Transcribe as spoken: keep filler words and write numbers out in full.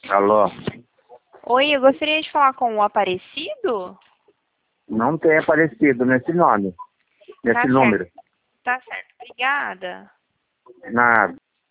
Alô? Oi, eu gostaria de falar com o Aparecido? Não tem aparecido nesse nome, nesse Tá número. certo. Tá certo, obrigada. Nada.